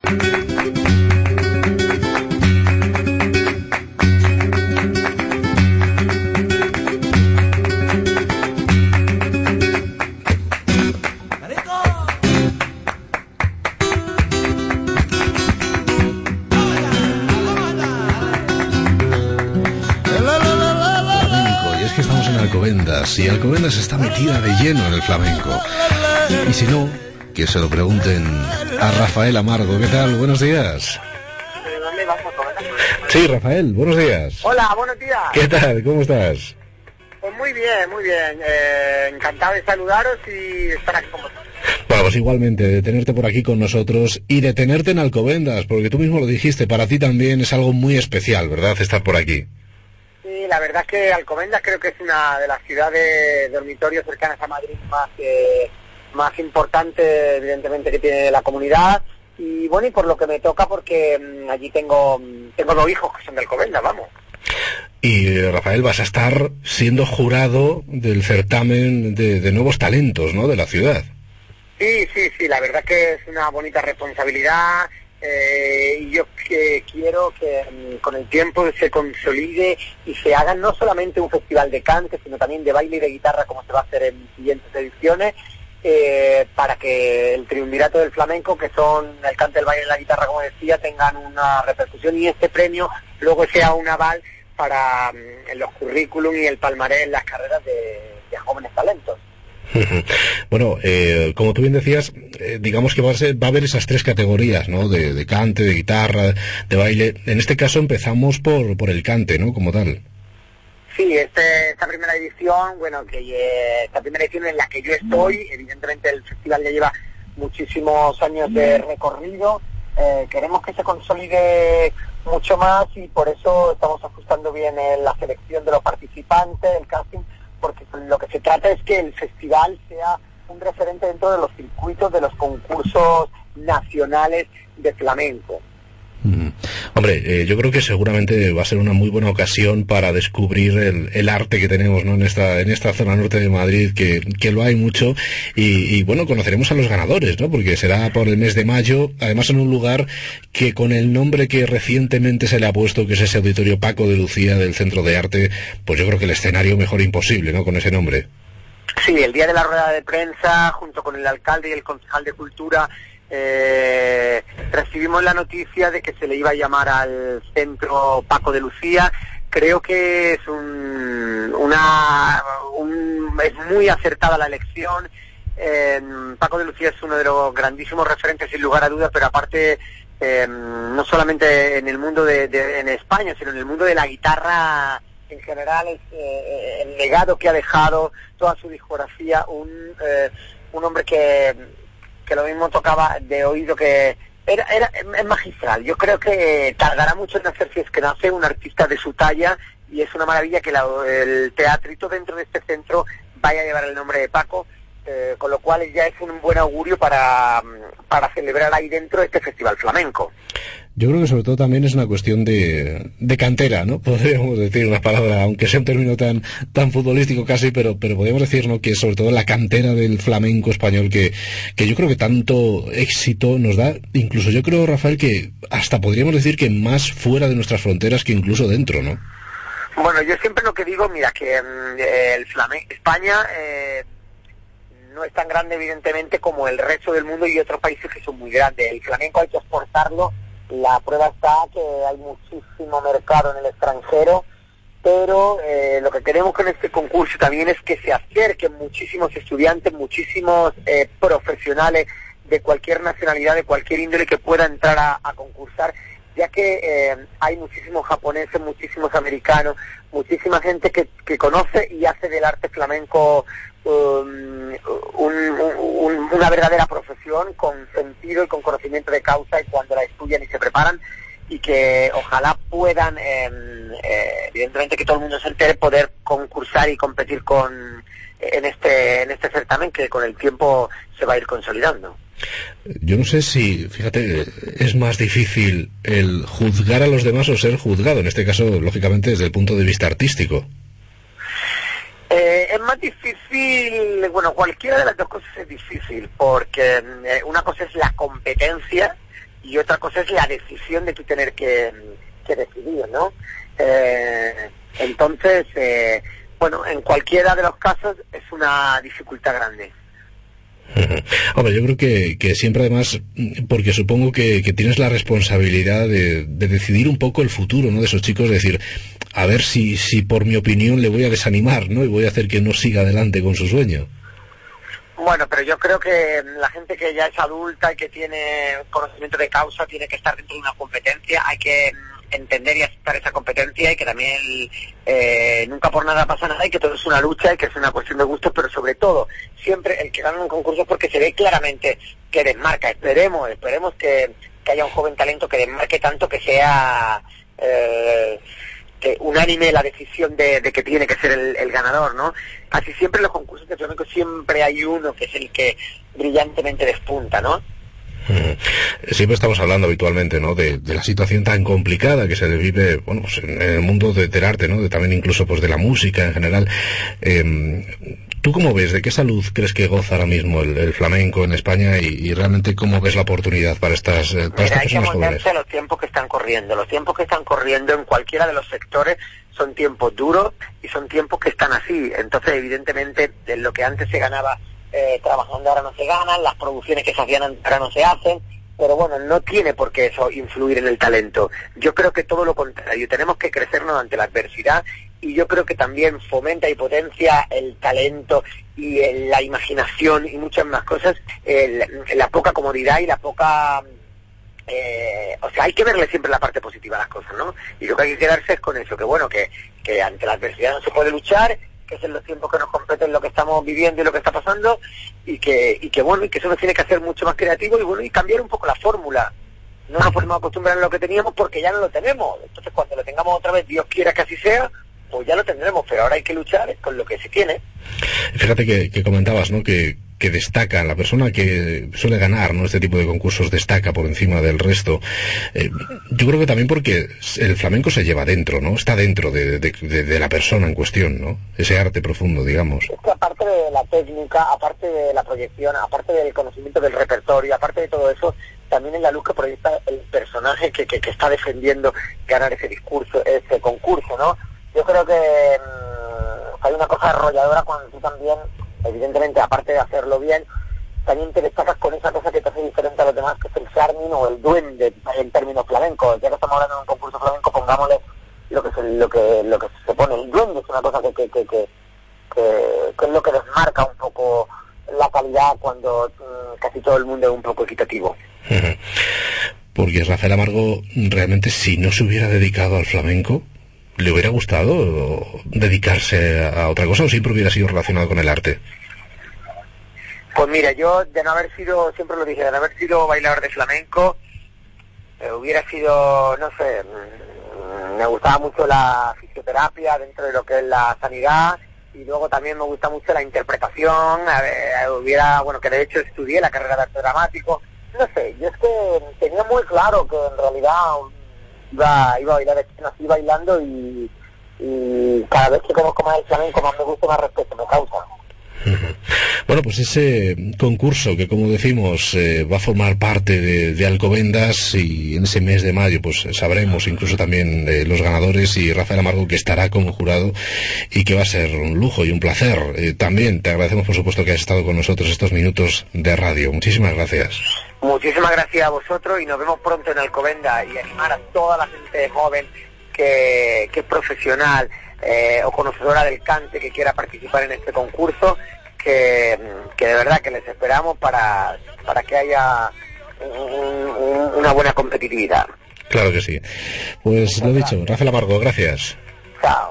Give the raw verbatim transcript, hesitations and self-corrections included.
Y Alcobendas está metida de lleno en el flamenco. Y si no, que se lo pregunten a Rafael Amargo. ¿Qué tal? Buenos días. Sí, Rafael, buenos días. Hola, buenos días. ¿Qué tal? ¿Cómo estás? Pues muy bien, muy bien. Eh, encantado de saludaros y estar aquí con vosotros. Bueno, pues igualmente, de tenerte por aquí con nosotros y de tenerte en Alcobendas, porque tú mismo lo dijiste, para ti también es algo muy especial, ¿verdad?, estar por aquí. Sí, la verdad es que Alcobendas creo que es una de las ciudades dormitorios cercanas a Madrid más eh, más importante, evidentemente, que tiene la comunidad. Y bueno, y por lo que me toca, porque mmm, allí tengo tengo dos hijos que son de Alcobendas, vamos. Y Rafael, vas a estar siendo jurado del certamen de, de nuevos talentos, ¿no?, de la ciudad. Sí, sí, sí, la verdad que es una bonita responsabilidad. Eh, y yo que quiero que um, con el tiempo se consolide y se haga no solamente un festival de cante, sino también de baile y de guitarra, como se va a hacer en siguientes ediciones, eh, para que el triunvirato del flamenco, que son el cante, el baile y la guitarra, como decía, tengan una repercusión, y este premio luego sea un aval para um, los currículum y el palmarés en las carreras de, de jóvenes talentos. Bueno, eh, como tú bien decías, eh, digamos que va a, ser, va a haber esas tres categorías, ¿no?, de, de cante, de guitarra, de baile. En este caso empezamos por, por el cante, ¿no?, como tal. Sí, este, esta primera edición, bueno, que eh, esta primera edición en la que yo estoy, evidentemente el festival ya lleva muchísimos años de recorrido, eh, queremos que se consolide mucho más y por eso estamos ajustando bien en la selección de los participantes, el casting, porque lo que se trata es que el festival sea un referente dentro de los circuitos de los concursos nacionales de flamenco. Mm. Hombre, eh, yo creo que seguramente va a ser una muy buena ocasión para descubrir el, el arte que tenemos, ¿no?, en esta en esta zona norte de Madrid, que, que lo hay mucho, y, y bueno, conoceremos a los ganadores, ¿no?, porque será por el mes de mayo, además en un lugar que con el nombre que recientemente se le ha puesto, que es ese Auditorio Paco de Lucía del Centro de Arte, pues yo creo que el escenario mejor imposible, ¿no?, con ese nombre. Sí, el día de la rueda de prensa, junto con el alcalde y el concejal de Cultura, Eh, recibimos la noticia de que se le iba a llamar al centro Paco de Lucía. Creo que es un, una un, es muy acertada la elección. eh, Paco de Lucía es uno de los grandísimos referentes, sin lugar a dudas, pero aparte eh, no solamente en el mundo de, de en España, sino en el mundo de la guitarra en general. Es eh, el legado que ha dejado, toda su discografía, un eh, un hombre que que lo mismo tocaba de oído, que era, era es magistral. Yo creo que tardará mucho en hacer, si es que nace, un artista de su talla, y es una maravilla que la, el teatrito dentro de este centro vaya a llevar el nombre de Paco, eh, con lo cual ya es un buen augurio para, para celebrar ahí dentro este festival flamenco. Yo creo que sobre todo también es una cuestión de, de cantera, ¿no? Podríamos decir una palabra, aunque sea un término tan tan futbolístico casi, pero pero podríamos decir, ¿no?, que sobre todo la cantera del flamenco español, que que yo creo que tanto éxito nos da. Incluso yo creo, Rafael, que hasta podríamos decir que más fuera de nuestras fronteras que incluso dentro, ¿no? Bueno, yo siempre lo que digo, mira, que eh, el flamenco, España eh, no es tan grande, evidentemente, como el resto del mundo y otros países que son muy grandes. El flamenco hay que exportarlo. La prueba está que hay muchísimo mercado en el extranjero, pero eh, lo que queremos con este concurso también es que se acerquen muchísimos estudiantes, muchísimos eh, profesionales de cualquier nacionalidad, de cualquier índole, que pueda entrar a, a concursar, ya que eh, hay muchísimos japoneses, muchísimos americanos, muchísima gente que, que conoce y hace del arte flamenco um, un, un, una verdadera profesión, con sentido y con conocimiento de causa, y cuando la estudian y se preparan, y que ojalá puedan, eh, eh, evidentemente que todo el mundo se entere, poder concursar y competir con en este en este certamen, que con el tiempo se va a ir consolidando. Yo no sé si, fíjate, es más difícil el juzgar a los demás o ser juzgado, en este caso, lógicamente, desde el punto de vista artístico. Eh, es más difícil, bueno, cualquiera de las dos cosas es difícil, porque eh, una cosa es la competencia, y otra cosa es la decisión de tú tener que, que decidir, ¿no? Eh, entonces, eh, bueno, en cualquiera de los casos es una dificultad grande. Hombre, yo creo que, que siempre además, porque supongo que, que tienes la responsabilidad de, de decidir un poco el futuro, ¿no?, de esos chicos, decir, a ver si, si por mi opinión le voy a desanimar, ¿no?, y voy a hacer que no siga adelante con su sueño. Bueno, pero yo creo que la gente que ya es adulta y que tiene conocimiento de causa tiene que estar dentro de una competencia, hay que entender y aceptar esa competencia y que también eh, nunca por nada pasa nada y que todo es una lucha y que es una cuestión de gustos, pero sobre todo siempre el que gana un concurso es porque se ve claramente que desmarca. Esperemos, esperemos que, que haya un joven talento que desmarque tanto que sea eh, que unánime la decisión de, de que tiene que ser el, el ganador, ¿no? Casi siempre en los concursos de flamenco siempre hay uno que es el que brillantemente despunta, ¿no? Siempre estamos hablando habitualmente, ¿no?, de, de la situación tan complicada que se vive, bueno, pues en el mundo de, del arte, ¿no?, de también incluso pues de la música en general. Eh, ¿Tú cómo ves? ¿De qué salud crees que goza ahora mismo el, el flamenco en España y, y realmente cómo ves la oportunidad para estas, para Mira, estas personas jóvenes? Hay que ponerse los tiempos que están corriendo. Los tiempos que están corriendo en cualquiera de los sectores son tiempos duros y son tiempos que están así. Entonces, evidentemente, de lo que antes se ganaba Eh, trabajando ahora no se ganan, las producciones que se hacían ahora no se hacen, pero bueno, no tiene por qué eso influir en el talento. Yo creo que todo lo contrario, tenemos que crecernos ante la adversidad y yo creo que también fomenta y potencia el talento y el, la imaginación y muchas más cosas, el, la poca comodidad y la poca... Eh, o sea, hay que verle siempre la parte positiva a las cosas, ¿no? Y lo que hay que quedarse es con eso, que bueno, que, que ante la adversidad no se puede luchar, que es en los tiempos que nos competen lo que estamos viviendo y lo que está pasando, y que, y que bueno, y que eso nos tiene que hacer mucho más creativo y bueno, y cambiar un poco la fórmula. No nos podemos acostumbrar a lo que teníamos porque ya no lo tenemos. Entonces cuando lo tengamos otra vez, Dios quiera que así sea, pues ya lo tendremos, pero ahora hay que luchar con lo que se tiene. Fíjate que, que comentabas, ¿no?, que que destaca, la persona que suele ganar, ¿no?, este tipo de concursos destaca por encima del resto. Eh, yo creo que también porque el flamenco se lleva dentro, ¿no? Está dentro de, de, de, de la persona en cuestión, ¿no? Ese arte profundo, digamos. Es que aparte de la técnica, aparte de la proyección, aparte del conocimiento del repertorio, aparte de todo eso, también en la luz que proyecta el personaje que, que, que está defendiendo ganar ese discurso, ese concurso, ¿no? Yo creo que mmm, hay una cosa arrolladora cuando tú también, evidentemente, aparte de hacerlo bien, también te destacas con esa cosa que te hace diferente a los demás, que es el charming o el duende en términos flamencos. Ya que estamos hablando de un concurso flamenco, pongámosle lo que se, lo que lo que se pone. El duende es una cosa que que, que, que, que, que es lo que desmarca un poco la calidad cuando mmm, casi todo el mundo es un poco equitativo. Porque Rafael Amargo, realmente, si no se hubiera dedicado al flamenco, ¿le hubiera gustado dedicarse a otra cosa o siempre hubiera sido relacionado con el arte? Pues mira, yo de no haber sido, siempre lo dije, de no haber sido bailador de flamenco, eh, hubiera sido, no sé, mmm, me gustaba mucho la fisioterapia dentro de lo que es la sanidad y luego también me gusta mucho la interpretación, a ver, hubiera, bueno, que de hecho estudié la carrera de arte dramático, no sé, yo es que tenía muy claro que en realidad iba, iba a bailar, nací bailando y, y cada vez que conozco más el flamenco, más me gusta, más respeto me causa. Bueno, pues ese concurso que, como decimos, eh, va a formar parte de, de Alcobendas, y en ese mes de mayo pues sabremos incluso también eh, los ganadores y Rafael Amargo, que estará como jurado y que va a ser un lujo y un placer. Eh, también te agradecemos, por supuesto, que hayas estado con nosotros estos minutos de radio. Muchísimas gracias. Muchísimas gracias a vosotros y nos vemos pronto en Alcobendas, y animar a toda la gente joven que, que es profesional eh, o conocedora del cante, que quiera participar en este concurso, que, que de verdad que les esperamos para, para que haya un, un, una buena competitividad. Claro que sí. Pues lo dicho, Rafael Amargo, gracias. Chao.